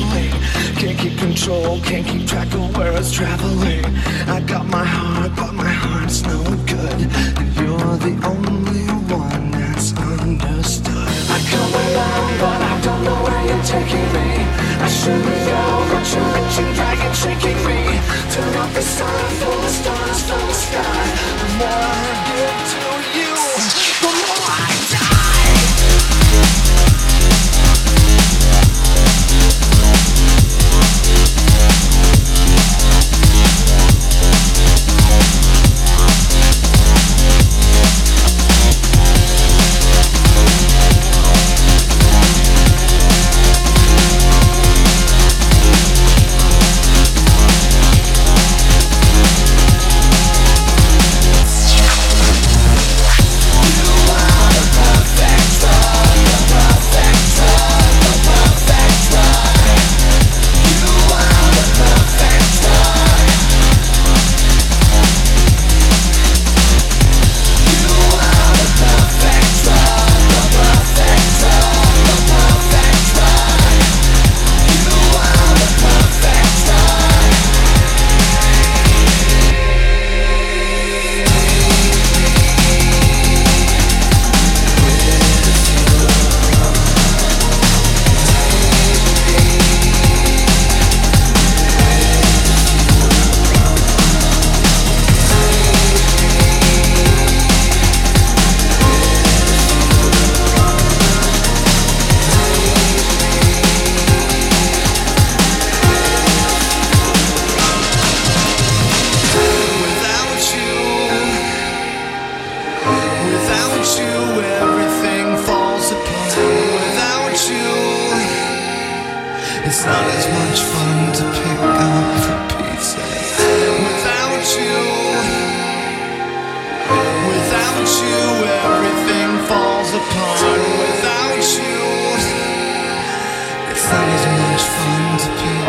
battling. Can't keep control, can't keep track of where it's traveling. I got my heart, but my heart's no good. And you're the only one that's understood. I come along, but I don't know where you're taking me. I shouldn't go, but you're reaching, dragging, shaking me. Turn up the sun, full of stars from the sky. The more I give to you, the more I die. It's not as much fun to pick up the pieces. Without you, everything falls apart. Without you, it's not as much fun to pick